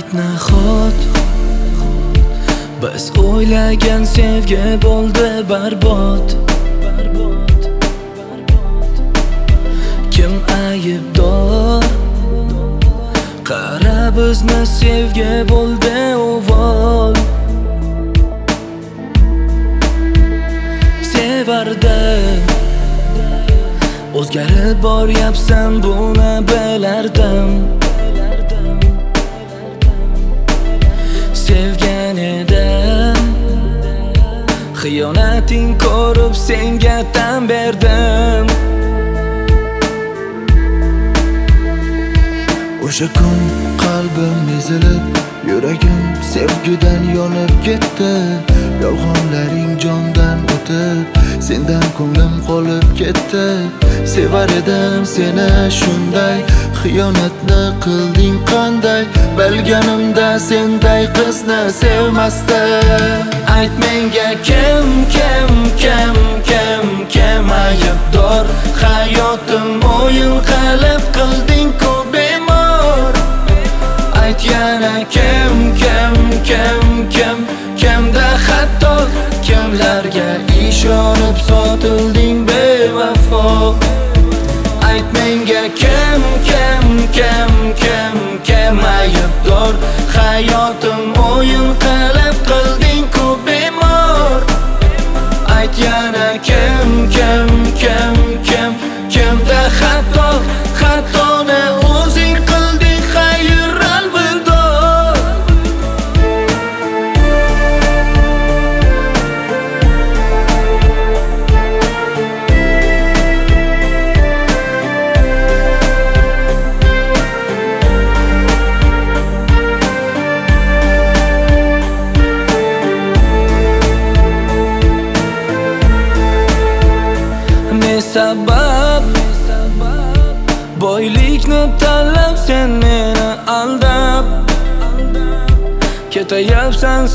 nahot biz o'ylagan sevgi bo'ldi barbod. Kim aybdor? Qara bizni sevgi bo'ldi uvol. Sevardim, o'zgarib boryapsan buni bilardim. Sevgan edim, xiyonating ko'rib senga tan berdim. O'sha kun qalbim ezilib, yuragim sevgidan yonib ketdi. Yolg'onlaring jondan o'tib, sendan ko'nglim qolib ketdi. Sevar edim seni shunday, xiyonatni qilding qanday? Bilganimda senday qizni sevmasdim. Ayt menga kim aybdor? Hayotim o'yin qilib qilding-ku bemor. Ayt yana kimda xato? Kimlarga ishonib sotilding bevafo? Ayt menga kim aybdor? Hayotim o'yin qilib qilding-ku bemor. Ayt yana kimda xato? Xatoni o'zing qilding, xayr alvido. Ne sabab boylikni tanlab sen meni aldab ketayapsan